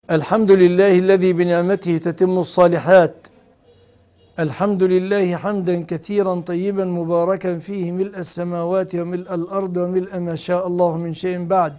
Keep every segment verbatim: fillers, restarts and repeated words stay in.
الحمد لله الذي بنعمته تتم الصالحات. الحمد لله حمدا كثيرا طيبا مباركا فيه ملء السماوات وملء الأرض وملء ما شاء الله من شيء بعد.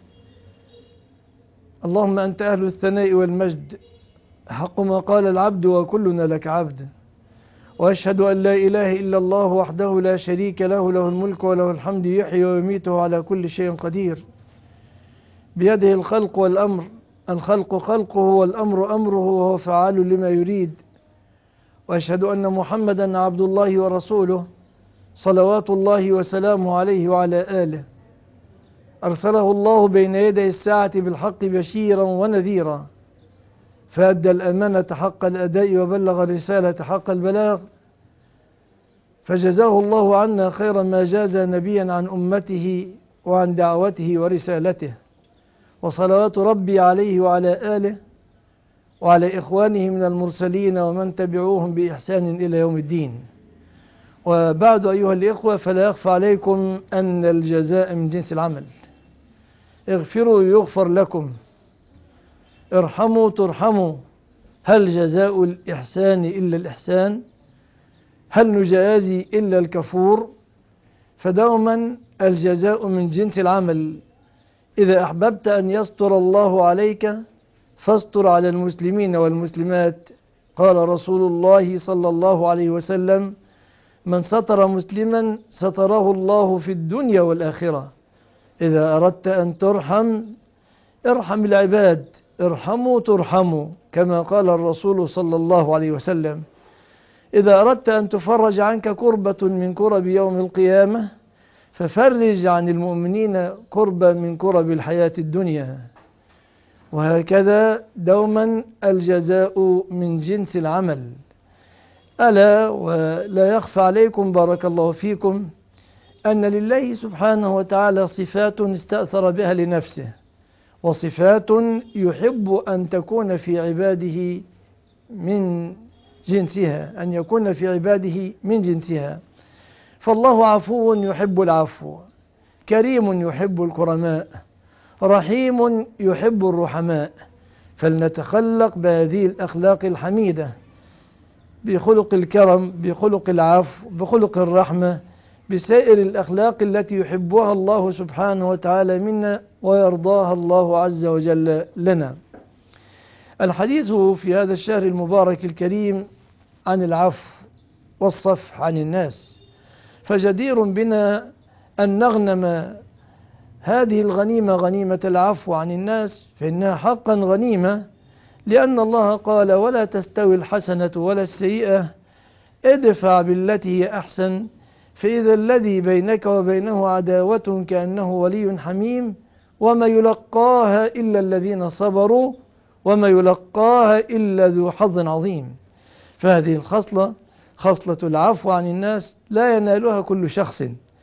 اللهم أنت أهل الثناء والمجد، حق ما قال العبد وكلنا لك عبد. وأشهد أن لا إله إلا الله وحده لا شريك له، له الملك وله الحمد، يحيي ويميته على كل شيء قدير. بيده الخلق والأمر، الخلق خلقه والأمر أمره، وهو فعال لما يريد. وأشهد أن محمدا عبد الله ورسوله، صلوات الله وسلامه عليه وعلى آله. أرسله الله بين يدي الساعة بالحق بشيرا ونذيرا، فأدى الأمانة حق الأداء وبلغ الرسالة حق البلاغ، فجزاه الله عنا خير ما جاز نبيا عن أمته وعن دعوته ورسالته. وصلوات ربي عليه وعلى آله وعلى إخوانه من المرسلين ومن تبعوهم بإحسان إلى يوم الدين. وبعد أيها الإخوة، فلا يخفى عليكم أن الجزاء من جنس العمل. اغفروا يغفر لكم، ارحموا ترحموا. هل جزاء الإحسان إلا الإحسان؟ هل نجازي إلا الكفور؟ فدوما الجزاء من جنس العمل. إذا أحببت أن يستر الله عليك فاستر على المسلمين والمسلمات. قال رسول الله صلى الله عليه وسلم: من ستر مسلما ستره الله في الدنيا والآخرة. إذا أردت أن ترحم ارحم العباد، ارحموا ترحموا، كما قال الرسول صلى الله عليه وسلم. إذا أردت أن تفرج عنك كربة من كرب يوم القيامة ففرج عن المؤمنين كربة من كرب الحياة الدنيا. وهكذا دوما الجزاء من جنس العمل. ألا ولا يخفى عليكم بارك الله فيكم أن لله سبحانه وتعالى صفات استأثر بها لنفسه، وصفات يحب أن تكون في عباده من جنسها، أن يكون في عباده من جنسها. فالله عفو يحب العفو، كريم يحب الكرماء، رحيم يحب الرحماء. فلنتخلق بهذه الأخلاق الحميدة، بخلق الكرم، بخلق العفو، بخلق الرحمة، بسائر الأخلاق التي يحبها الله سبحانه وتعالى منا ويرضاها الله عز وجل لنا. الحديث في هذا الشهر المبارك الكريم عن العفو والصفح عن الناس، فجدير بنا أن نغنم هذه الغنيمة، غنيمة العفو عن الناس، فإنها حقا غنيمة، لأن الله قال: ولا تستوي الحسنة ولا السيئة، ادفع بالتي هي أحسن، فإذا الذي بينك وبينه عداوة كأنه ولي حميم، وما يلقاها إلا الذين صبروا وما يلقاها إلا ذو حظ عظيم. فهذه الخصلة، خصلة العفو عن الناس، لا ينالها كل شخص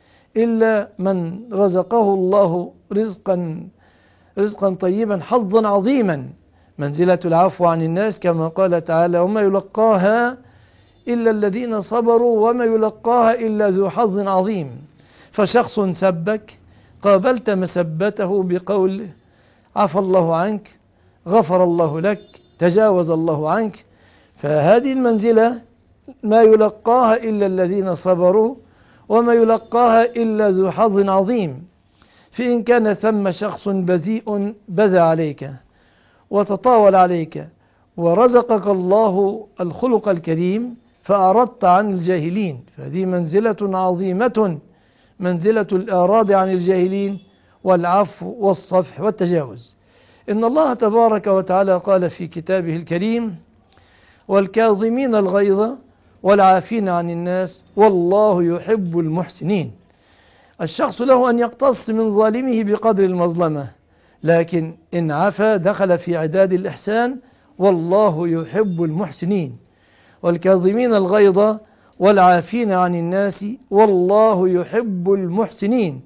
إلا من رزقه الله رزقا رزقا طيبا، حظا عظيما. منزلة العفو عن الناس كما قال تعالى: وما يلقاها إلا الذين صبروا وما يلقاها إلا ذو حظ عظيم. فشخص سبك، قابلت مسبته بقول: عفى الله عنك، غفر الله لك، تجاوز الله عنك. فهذه المنزلة ما يلقاها إلا الذين صبروا وما يلقاها إلا ذو حظ عظيم. فإن كان ثم شخص بذيء بذى عليك وتطاول عليك ورزقك الله الخلق الكريم فأردت عن الجاهلين، فهذه منزلة عظيمة، منزلة الإعراض عن الجاهلين والعفو والصفح والتجاوز. إن الله تبارك وتعالى قال في كتابه الكريم: والكاظمين الغيظ والعافين عن الناس والله يحب المحسنين. الشخص له أن يقتص من ظالمه بقدر المظلمة، لكن إن عفا دخل في عداد الإحسان، والله يحب المحسنين. والكاظمين الغيظ والعافين عن الناس والله يحب المحسنين.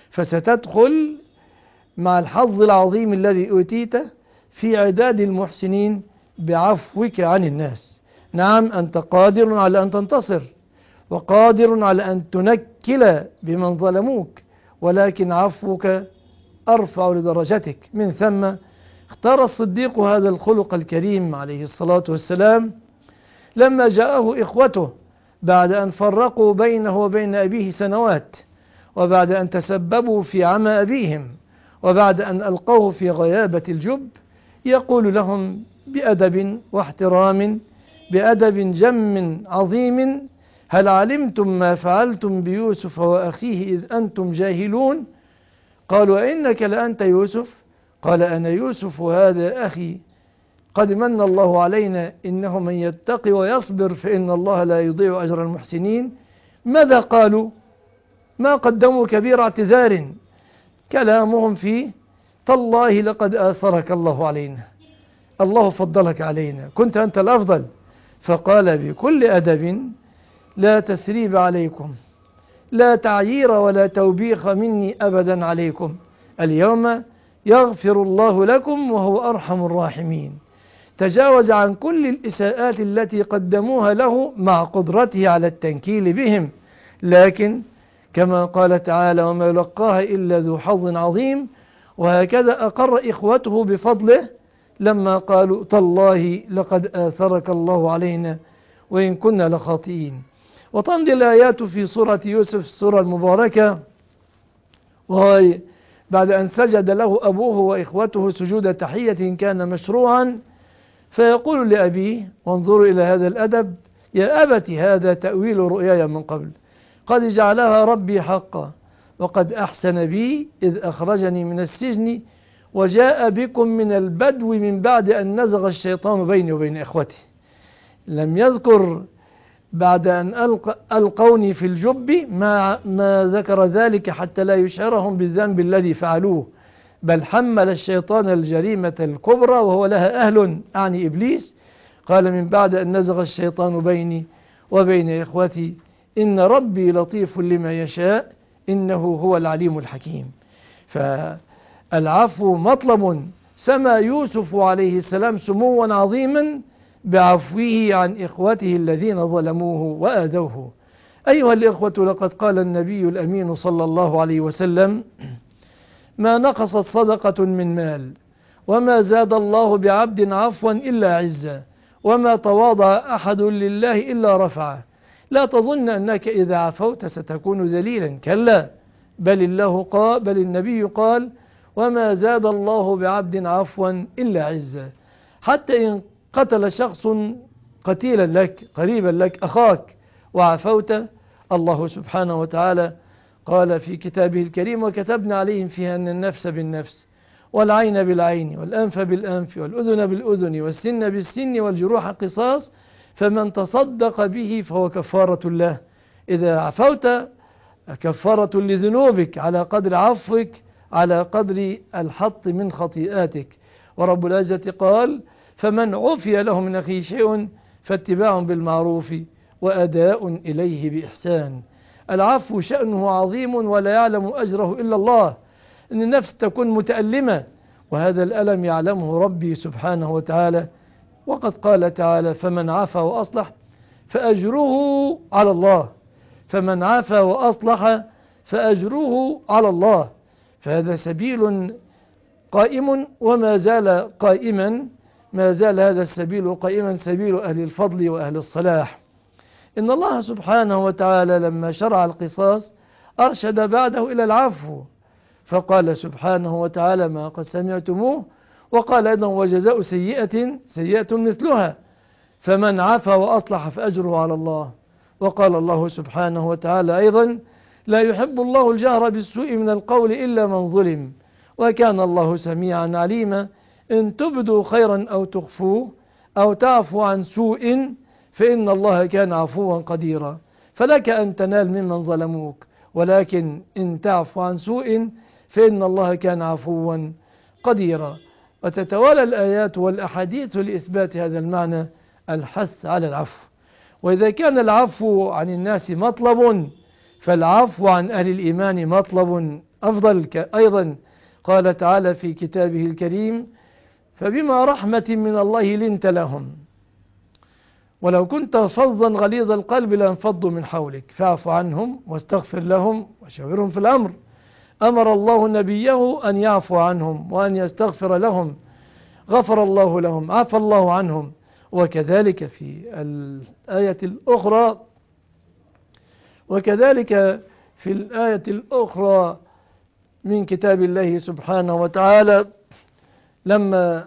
فستدخل مع الحظ العظيم الذي أوتيته في عداد المحسنين بعفوك عن الناس. نعم، أنت قادر على أن تنتصر وقادر على أن تنكل بمن ظلموك، ولكن عفوك أرفع لدرجتك. من ثم اختار الصديق هذا الخلق الكريم عليه الصلاة والسلام لما جاءه إخوته بعد أن فرقوا بينه وبين أبيه سنوات، وبعد أن تسببوا في عمى أبيهم، وبعد أن ألقوه في غيابة الجب، يقول لهم بأدب واحترام، بأدب جم عظيم: هل علمتم ما فعلتم بيوسف وأخيه إذ أنتم جاهلون؟ قالوا: أئنك لأنت يوسف؟ قال: أنا يوسف هذا أخي، قد من الله علينا، إنه من يتقي ويصبر فإن الله لا يضيع أجر المحسنين. ماذا قالوا؟ ما قدموا كبير اعتذار، كلامهم فيه: تالله لقد آثرك الله علينا، الله فضلك علينا، كنت أنت الأفضل. فقال بكل أدب: لا تسريب عليكم، لا تعيير ولا توبيخ مني أبدا عليكم، اليوم يغفر الله لكم وهو أرحم الراحمين. تجاوز عن كل الإساءات التي قدموها له مع قدرته على التنكيل بهم، لكن كما قال تعالى: وما يلقاها إلا ذو حظ عظيم. وهكذا أقر إخوته بفضله لما قالوا: تالله لقد آثرك الله علينا وإن كنا لخاطئين. وتمضي الآيات في سورة يوسف السورة المباركة، وهي بعد أن سجد له أبوه وإخوته سجود تحية كان مشروعا، فيقول لأبيه، وانظروا إلى هذا الأدب: يا أبت هذا تأويل رؤياي من قبل قد جعلها ربي حقا، وقد أحسن بي إذ أخرجني من السجن وجاء بكم من البدو من بعد أن نزغ الشيطان بيني وبين إخوتي. لم يذكر بعد أن ألق ألقوني في الجب ما, ما ذكر ذلك حتى لا يشعرهم بالذنب الذي فعلوه، بل حمل الشيطان الجريمة الكبرى وهو لها أهل، أعني إبليس. قال: من بعد أن نزغ الشيطان بيني وبين إخوتي إن ربي لطيف لما يشاء إنه هو العليم الحكيم. فالعفو مطلب سمى يوسف عليه السلام سموا عظيما بعفوه عن إخوته الذين ظلموه وآذوه. أيها الإخوة، لقد قال النبي الأمين صلى الله عليه وسلم: ما نقصت صدقة من مال، وما زاد الله بعبد عفوا إلا عزا، وما تواضع أحد لله إلا رفعه. لا تظن أنك إذا عفوت ستكون ذليلا، كلا، بل الله قال، بل النبي قال: وما زاد الله بعبد عفوا إلا عزا. حتى إن قتل شخص قتيلا لك قريبا لك أخاك وعفوت، الله سبحانه وتعالى قال في كتابه الكريم: وكتبنا عليهم فيها أن النفس بالنفس والعين بالعين والأنف بالأنف والأذن بالأذن والسن بالسن والجروح قصاص، فمن تصدق به فهو كفارة له. إذا عفوت كفارة لذنوبك على قدر عفوك، على قدر الحط من خطيئاتك. ورب العزة قال: فمن عفي له من أخيه شيء فاتباع بالمعروف وأداء إليه بإحسان. العفو شأنه عظيم ولا يعلم أجره إلا الله. إن النفس تكون متألمة، وهذا الألم يعلمه ربي سبحانه وتعالى. وقد قال تعالى: فمن عفا وأصلح فأجره على الله، فمن عفا وأصلح فأجره على الله. فهذا سبيل قائم وما زال قائما، ما زال هذا السبيل قائما، سبيل أهل الفضل وأهل الصلاح. إن الله سبحانه وتعالى لما شرع القصاص أرشد بعده إلى العفو، فقال سبحانه وتعالى ما قد سمعتموه، وقال أيضا: وجزاء سيئة سيئة مثلها، فمن عفا وأصلح فأجره على الله. وقال الله سبحانه وتعالى أيضا: لا يحب الله الجهر بالسوء من القول إلا من ظلم، وكان الله سميعا عليما. إن تبدوا خيرا أو تخفوه أو تعفو عن سوء فإن الله كان عفوا قديرا. فلك أن تنال ممن ظلموك، ولكن إن تعفو عن سوء فإن الله كان عفوا قديرا. وتتوالى الآيات والأحاديث لإثبات هذا المعنى، الحث على العفو. وإذا كان العفو عن الناس مطلب، فالعفو عن أهل الإيمان مطلب أفضل أيضا. قال تعالى في كتابه الكريم: فبما رحمة من الله لنت لهم ولو كنت فظا غليظ القلب لانفضوا من حولك فاعف عنهم واستغفر لهم وشاورهم في الأمر. أمر الله نبيه أن يعفو عنهم وأن يستغفر لهم، غفر الله لهم، عفى الله عنهم. وكذلك في الآية الأخرى وكذلك في الآية الأخرى من كتاب الله سبحانه وتعالى لما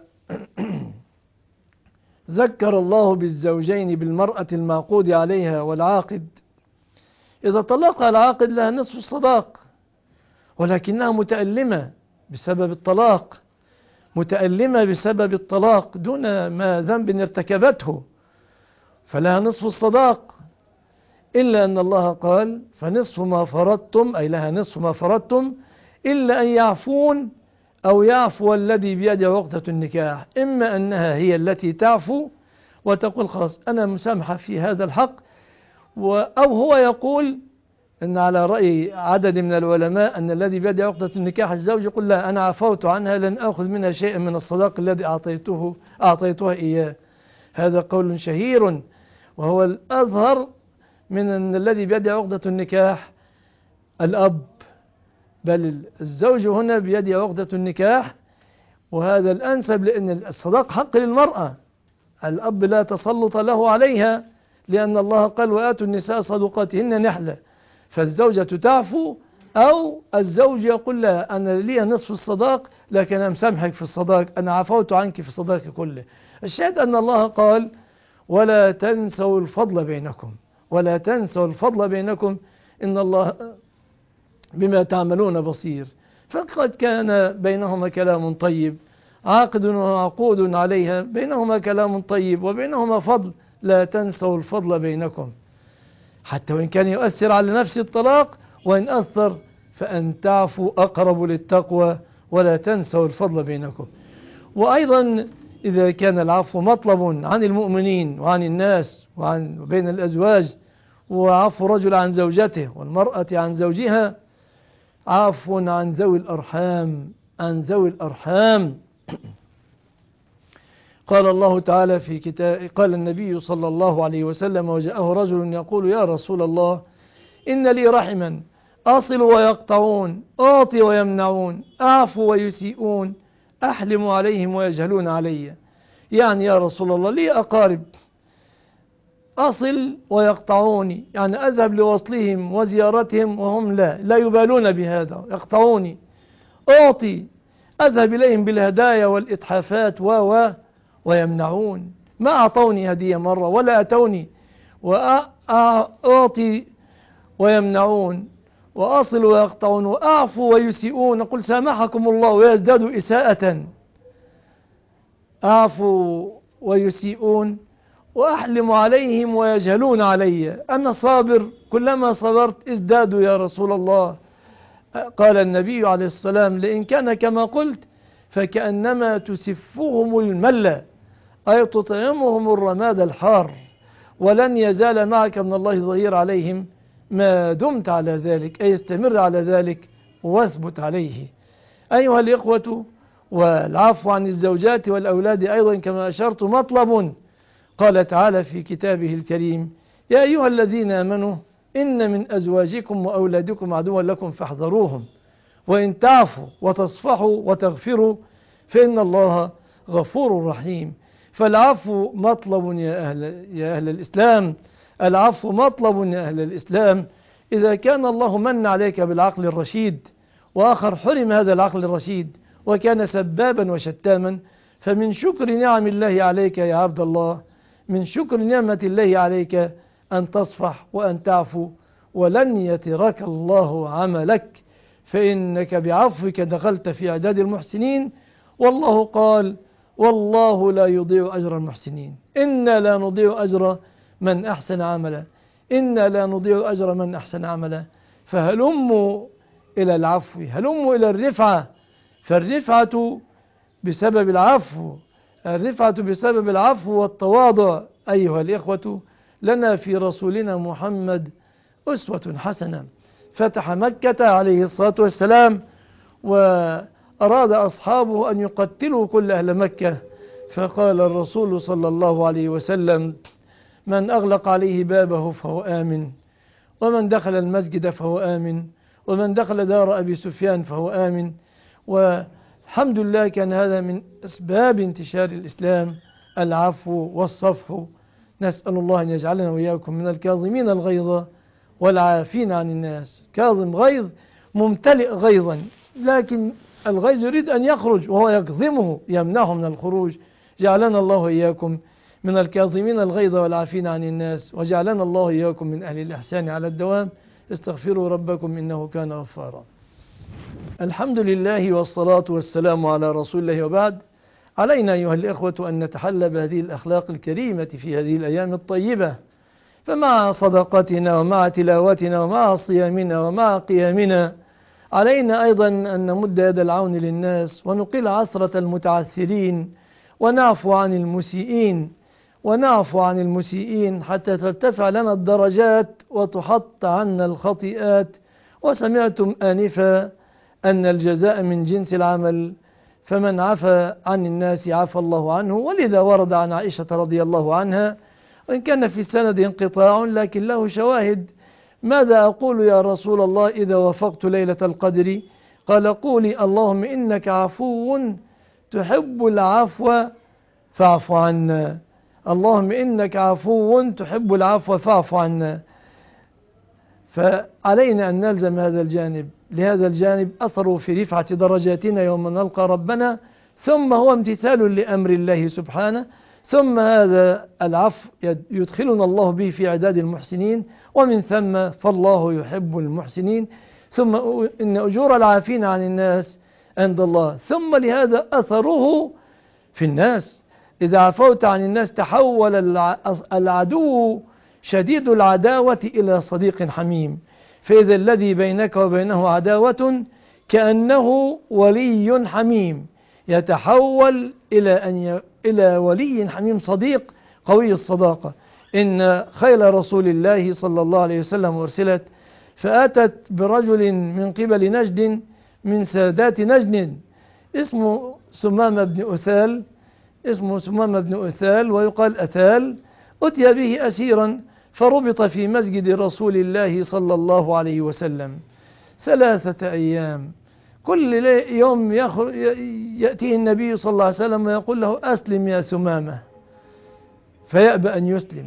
ذكر الله بالزوجين بالمرأة المعقود عليها والعاقد، إذا طلق العاقد لها نصف الصداق، ولكنها متألمة بسبب الطلاق، متألمة بسبب الطلاق دون ما ذنب ارتكبته، فلها نصف الصداق، إلا أن الله قال فنصف ما فرضتم، أي لها نصف ما فرضتم إلا أن يعفون أو يعفو الذي بيده عقدة النكاح. إما أنها هي التي تعفو وتقول خلاص أنا مسامحة في هذا الحق، أو هو يقول أن على رأي عدد من العلماء أن الذي بيده عقدة النكاح الزوج يقول لا أنا عفوت عنها، لن أخذ منها شيئا من الصداق الذي أعطيته أعطيتها إياه. هذا قول شهير، وهو الأظهر من أن الذي بيده عقدة النكاح الأب، بل الزوج هنا بيده عقدة النكاح، وهذا الأنسب لأن الصداق حق للمرأة، الأب لا تسلط له عليها، لأن الله قال وآتوا النساء صدقاتهن نحلة، فالزوجة تعفو أو الزوج يقول لها أنا لي نصف الصداق لكن أنا مسامحك في الصداق، أنا عفوت عنك في الصداق كله. الشاهد أن الله قال ولا تنسوا الفضل بينكم، ولا تنسوا الفضل بينكم إن الله بما تعملون بصير. فقد كان بينهما كلام طيب، عاقد وعقود عليها بينهما كلام طيب وبينهما فضل، لا تنسوا الفضل بينكم، حتى وإن كان يؤثر على نفس الطلاق، وإن أثر فأن تعفوا أقرب للتقوى، ولا تنسوا الفضل بينكم. وأيضا إذا كان العفو مطلب عن المؤمنين وعن الناس وعن بين الأزواج، وعفو رجل عن زوجته والمرأة عن زوجها، عفو عن ذوي الأرحام، عن ذوي الأرحام. قال الله تعالى في كتاب، قال النبي صلى الله عليه وسلم وجاءه رجل يقول يا رسول الله إن لي رحما أصل ويقطعون، أعطي ويمنعون، أعفو ويسيئون، أحلم عليهم ويجهلون علي. يعني يا رسول الله لي أقارب أصل ويقطعوني، يعني أذهب لوصلهم وزيارتهم وهم لا لا يبالون بهذا، يقطعوني. أعطي أذهب إليهم بالهدايا والإتحافات و ويمنعون، ما أعطوني هدية مرة ولا أتوني. وأعطي ويمنعون، وأصل ويقطعون، وأعفو ويسيئون، قل سامحكم الله ويزداد إساءة. أعفو ويسيئون، وأحلم عليهم ويجهلون علي، أنا صابر كلما صبرت ازدادوا يا رسول الله. قال النبي عليه السلام لئن كان كما قلت فكأنما تسفهم الملة، أي تطعمهم الرماد الحار، ولن يزال معك من الله ظهير عليهم ما دمت على ذلك، أي استمر على ذلك واثبت عليه. أيها الإخوة، والعفو عن الزوجات والأولاد أيضا كما أشرت مطلب. قال تعالى في كتابه الكريم يا أيها الذين آمنوا إن من أزواجكم وأولادكم عدوا لكم فاحذروهم، وإن تعفوا وتصفحوا وتغفروا فإن الله غفور رحيم. فالعفو مطلب يا أهل, يا أهل الإسلام، العفو مطلب يا أهل الإسلام. إذا كان الله من عليك بالعقل الرشيد، وآخر حرم هذا العقل الرشيد وكان سبابا وشتاما، فمن شكر نعم الله عليك يا عبد الله، من شكر نعمة الله عليك أن تصفح وأن تعفو، ولن يترك الله عملك، فإنك بعفوك دخلت في عداد المحسنين. والله قال والله لا يضيع أجر المحسنين، إنا لا نضيع أجر من أحسن عملا، إنا لا نضيع أجر من أحسن عملا. فهلموا إلى العفو، هلموا إلى الرفعة، فالرفعة بسبب العفو، الرفعة بسبب العفو والتواضع. أيها الإخوة، لنا في رسولنا محمد أسوة حسنة. فتح مكة عليه الصلاة والسلام، وأراد أصحابه أن يقتلوا كل أهل مكة، فقال الرسول صلى الله عليه وسلم من أغلق عليه بابه فهو آمن، ومن دخل المسجد فهو آمن، ومن دخل دار أبي سفيان فهو آمن. الحمد لله كان هذا من أسباب انتشار الإسلام، العفو والصفح. نسأل الله أن يجعلنا وإياكم من الكاظمين الغيظ والعافين عن الناس. كاظم غيظ ممتلئ غيظا، لكن الغيظ يريد أن يخرج وهو يكظمه يمنعه من الخروج. جعلنا الله وإياكم من الكاظمين الغيظ والعافين عن الناس، وجعلنا الله وإياكم من أهل الإحسان على الدوام. استغفروا ربكم إنه كان غفارا. الحمد لله والصلاة والسلام على رسول الله، وبعد. علينا أيها الإخوة أن نتحلى بهذه الأخلاق الكريمة في هذه الأيام الطيبة، فمع صدقتنا ومع تلاوتنا ومع صيامنا ومع قيامنا علينا أيضا أن نمد يد العون للناس، ونقيل عثرة المتعثرين، ونعفو عن المسيئين ونعفو عن المسيئين حتى ترتفع لنا الدرجات وتحط عنا الخطيئات. وسمعتم آنفا أن الجزاء من جنس العمل، فمن عفى عن الناس عفى الله عنه. ولذا ورد عن عائشة رضي الله عنها، وإن كان في السند انقطاع لكن له شواهد: ماذا أقول يا رسول الله إذا وفقت ليلة القدر؟ قال: قولي اللهم إنك عفو تحب العفو فاعف عنا. اللهم إنك عفو تحب العفو فاعف عنا. فعلينا أن نلزم هذا الجانب، لهذا الجانب أثره في رفعة درجاتنا يوم نلقى ربنا، ثم هو امتثال لأمر الله سبحانه، ثم هذا العفو يدخلنا الله به في عداد المحسنين، ومن ثم فالله يحب المحسنين. ثم إن أجور العافين عن الناس عند الله، ثم لهذا أثره في الناس. إذا عفوت عن الناس تحول العدو شديد العداوة إلى صديق حميم، فإذا الذي بينك وبينه عداوة كأنه ولي حميم يتحول إلى أن ي... إلى ولي حميم، صديق قوي الصداقة. إن خيل رسول الله صلى الله عليه وسلم أرسلت فأتت برجل من قبل نجد من سادات نجد اسمه سمامة بن أثال اسمه سمامة بن أثال ويقال أثال. أتي به أسيرا فربط في مسجد رسول الله صلى الله عليه وسلم ثلاثة أيام. كل يوم يأتيه النبي صلى الله عليه وسلم ويقول له: أسلم يا سمامة، فيأبى أن يسلم.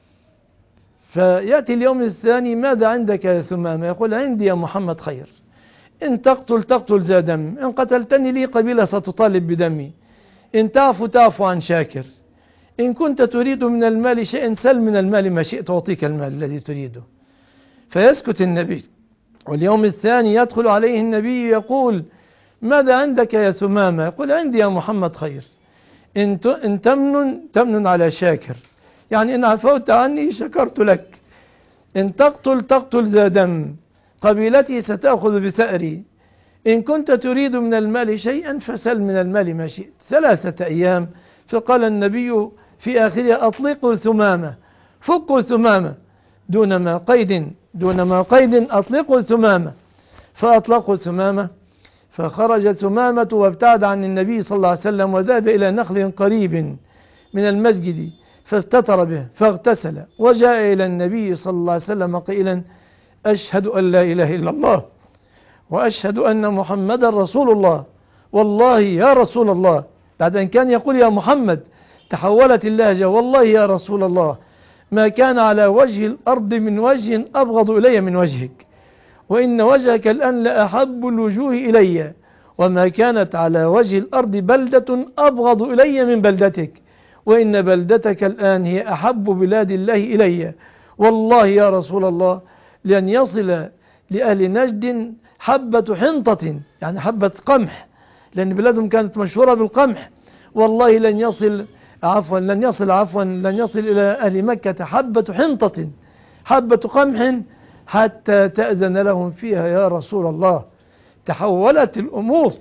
فيأتي اليوم الثاني: ماذا عندك يا ثمامة؟ يقول: عندي يا محمد خير، إن تقتل تقتل ذا دم، إن قتلتني لي قبيلة ستطالب بدمي، إن تعفو تعفو عن شاكر، إن كنت تريد من المال شيئا سل من المال ما شئت أعطيك المال الذي تريده. فيسكت النبي. واليوم الثاني يدخل عليه النبي يقول: ماذا عندك يا ثمامة؟ يقول: عندي يا محمد خير، إن إن تمن تمن على شاكر، يعني إن عفوت عني شكرت لك، إن تقتل تقتل ذا دم، قبيلتي ستأخذ بثأري، إن كنت تريد من المال شيئا فسل من المال ما شئت. ثلاثة أيام. فقال النبي في آخرها: أطلقوا ثمامة، فكوا ثمامة، دون ما قيد دون ما قيد أطلقوا ثمامة. فأطلقوا ثمامة، فخرج ثمامة وابتعد عن النبي صلى الله عليه وسلم، وذهب إلى نخل قريب من المسجد فاستتر به فاغتسل، وجاء إلى النبي صلى الله عليه وسلم قائلا: أشهد أن لا إله إلا الله وأشهد أن محمدا رسول الله. والله يا رسول الله، بعد أن كان يقول يا محمد تحولت اللهجة: والله يا رسول الله، ما كان على وجه الأرض من وجه أبغض إلي من وجهك، وإن وجهك الآن لأحب الوجوه إلي، وما كانت على وجه الأرض بلدة أبغض إلي من بلدتك، وإن بلدتك الآن هي أحب بلاد الله إلي. والله يا رسول الله لن يصل لأهل نجد حبة حنطة، يعني حبة قمح، لأن بلادهم كانت مشهورة بالقمح. والله لن يصل عفوا لن يصل عفوا لن يصل إلى أهل مكة حبة حنطة، حبة قمح، حتى تأذن لهم فيها يا رسول الله. تحولت الأمور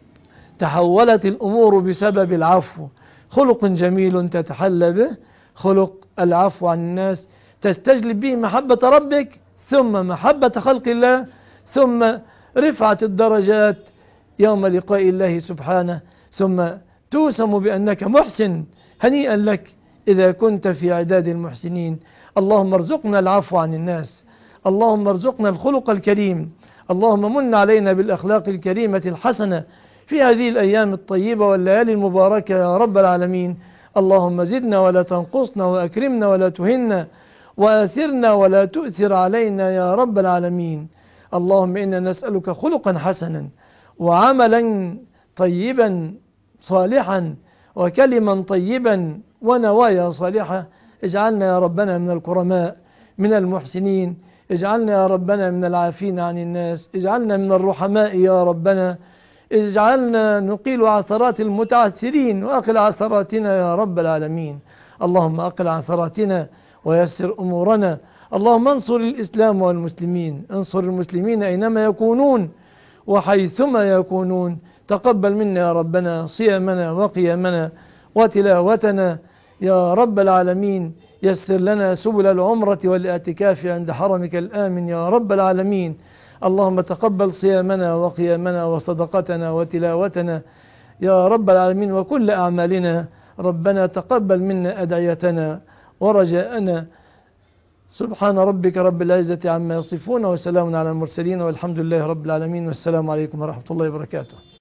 تحولت الأمور بسبب العفو. خلق جميل تتحلى به، خلق العفو عن الناس، تستجلب به محبة ربك، ثم محبة خلق الله، ثم رفعة الدرجات يوم لقاء الله سبحانه، ثم توسم بأنك محسن. هنيئا لك إذا كنت في عداد المحسنين. اللهم ارزقنا العفو عن الناس، اللهم ارزقنا الخلق الكريم، اللهم من علينا بالأخلاق الكريمة الحسنة في هذه الأيام الطيبة والليالي المباركة يا رب العالمين. اللهم زدنا ولا تنقصنا، وأكرمنا ولا تهنا، وآثرنا ولا تؤثر علينا يا رب العالمين. اللهم إنا نسألك خلقا حسنا، وعملا طيبا صالحا، وكلما طيبا، ونوايا صالحة. اجعلنا يا ربنا من الكرماء، من المحسنين. اجعلنا يا ربنا من العافين عن الناس. اجعلنا من الرحماء يا ربنا. اجعلنا نقيل عثرات المتعثرين، وأقل عثراتنا يا رب العالمين. اللهم أقل عثراتنا ويسر أمورنا. اللهم انصر الإسلام والمسلمين، انصر المسلمين أينما يكونون وحيثما يكونون. تقبل منا يا ربنا صيامنا وقيامنا وتلاوتنا يا رب العالمين. يسر لنا سبل العمرة والاعتكاف عند حرمك الآمن يا رب العالمين. اللهم تقبل صيامنا وقيامنا وصدقتنا وتلاوتنا يا رب العالمين، وكل أعمالنا. ربنا تقبل منا أدعيتنا ورجاءنا. سبحان ربك رب العزة عما يصفون، وسلام على المرسلين، والحمد لله رب العالمين، والسلام عليكم ورحمة الله وبركاته.